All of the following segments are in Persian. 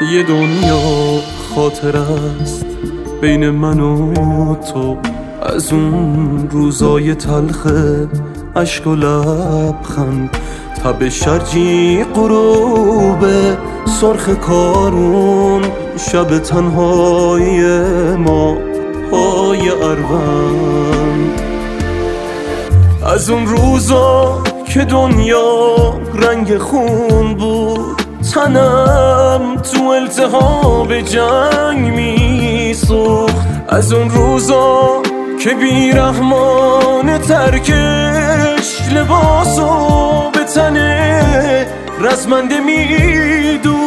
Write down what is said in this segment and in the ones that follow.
یه دنیا خاطر است بین من و تو، از اون روزای تلخ عشق و لبخند، تب شرجی غروب سرخ کارون، شب تنهای ما پای اروند. از اون روزا که دنیا رنگ خون بود، تنم تو التهاب جنگ میسوخت. از اون روزا که بیرحمانه ترکش لباسو به تنه رزمنده میدوخت.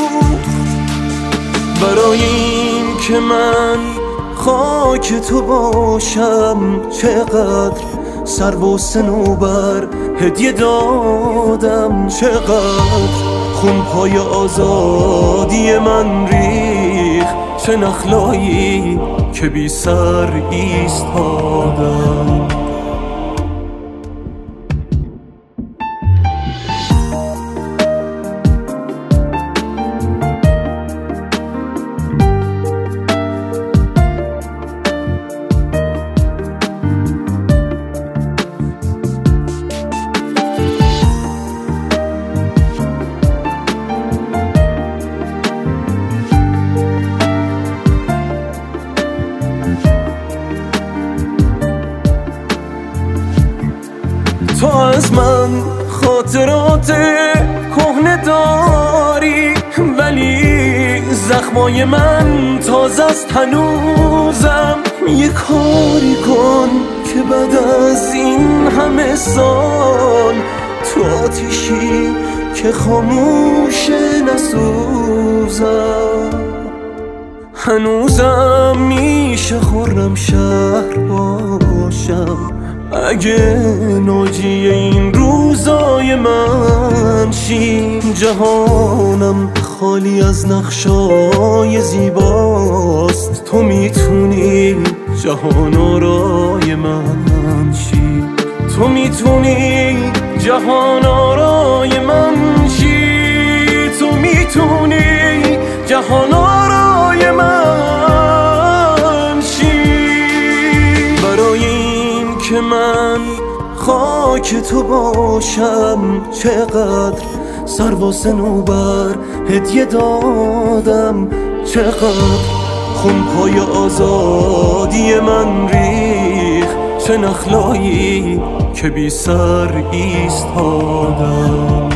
برای این که من خاک تو باشم، چقدر سر و صنوبر هدیه دادم، چقدر خون پای آزادی من ریخ، چه نخلایی که بی سر ایستادم. تو از من خاطرات کهنه داری، ولی زخمای من تازه است هنوزم. یه کاری کن که بعد از این همه سال تو آتیشی که خاموشه نسوزم. هنوزم میشه خرم شهر باشم اگه ناجی این روزای من شی. جهانم خالی از نقشای زیباست، تو میتونی جهان آرای من شی. تو میتونی جهان آرای من شی. تو میتونی جهان آرای من شی. برای این که من خاک تو باشم، چقدر سر و صنوبر هدیه دادم، چقدر خون پای آزادی من ریخ، چه نخلایی که بی سر ایستادم.